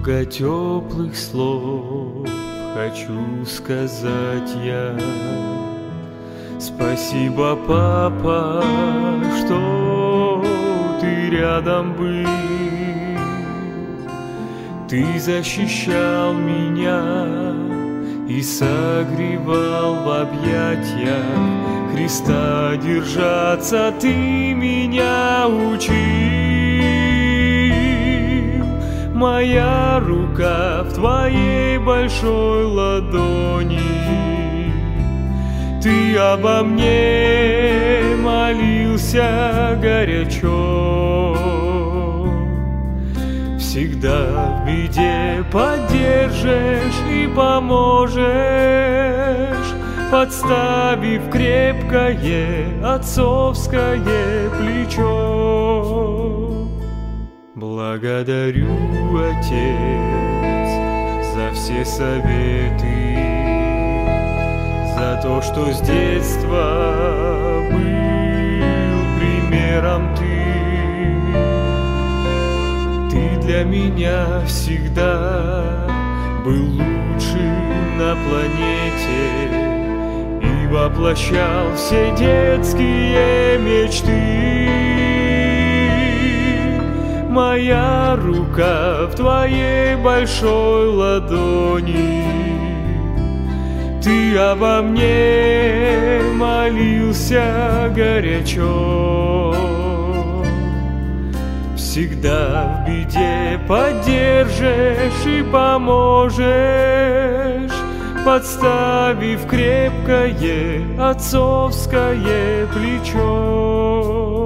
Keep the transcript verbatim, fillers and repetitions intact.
Много теплых слов хочу сказать я. Спасибо, папа, что ты рядом был. Ты защищал меня и согревал в объятиях. Христа держаться ты меня учил. Моя рука в твоей большой ладони. Ты обо мне молился горячо. Всегда в беде поддержишь и поможешь, подставив крепкое отцовское плечо. Благодарю, Отец, за все советы, за то, что с детства был примером ты. Ты для меня всегда был лучшим на планете и воплощал все детские мечты. Моя рука в твоей большой ладони. Ты обо мне молился горячо. Всегда в беде поддержишь и поможешь, подставив крепкое отцовское плечо.